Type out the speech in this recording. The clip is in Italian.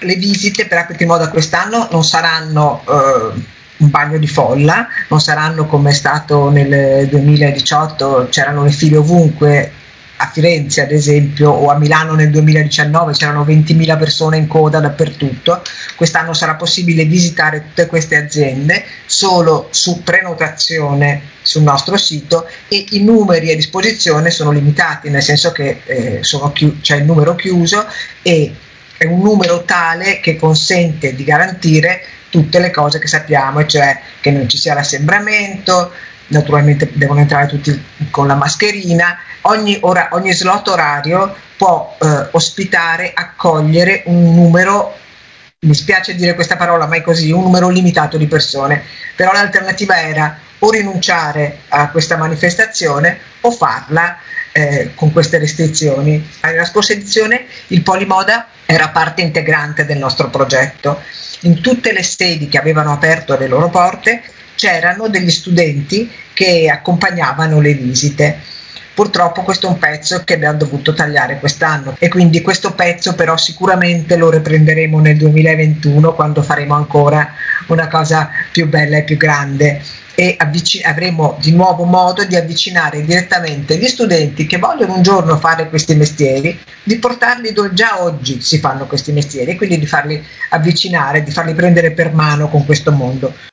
Le visite per Apriti Moda quest'anno non saranno un bagno di folla, non saranno come è stato nel 2018, c'erano le file ovunque, a Firenze ad esempio, o a Milano nel 2019 c'erano 20.000 persone in coda dappertutto. Quest'anno sarà possibile visitare tutte queste aziende solo su prenotazione sul nostro sito, e i numeri a disposizione sono limitati, nel senso che c'è il numero chiuso, e è un numero tale che consente di garantire tutte le cose che sappiamo, cioè che non ci sia l'assembramento, naturalmente devono entrare tutti con la mascherina, ogni slot orario può ospitare, accogliere un numero, mi spiace dire questa parola, ma è così, un numero limitato di persone. Però l'alternativa era o rinunciare a questa manifestazione o farla con queste restrizioni. Nella scorsa edizione il Polimoda era parte integrante del nostro progetto. In tutte le sedi che avevano aperto le loro porte c'erano degli studenti che accompagnavano le visite. Purtroppo questo è un pezzo che abbiamo dovuto tagliare quest'anno, e quindi questo pezzo però sicuramente lo riprenderemo nel 2021, quando faremo ancora una cosa più bella e più grande, e avremo di nuovo modo di avvicinare direttamente gli studenti che vogliono un giorno fare questi mestieri, di portarli dove già oggi si fanno questi mestieri, e quindi di farli avvicinare, di farli prendere per mano con questo mondo.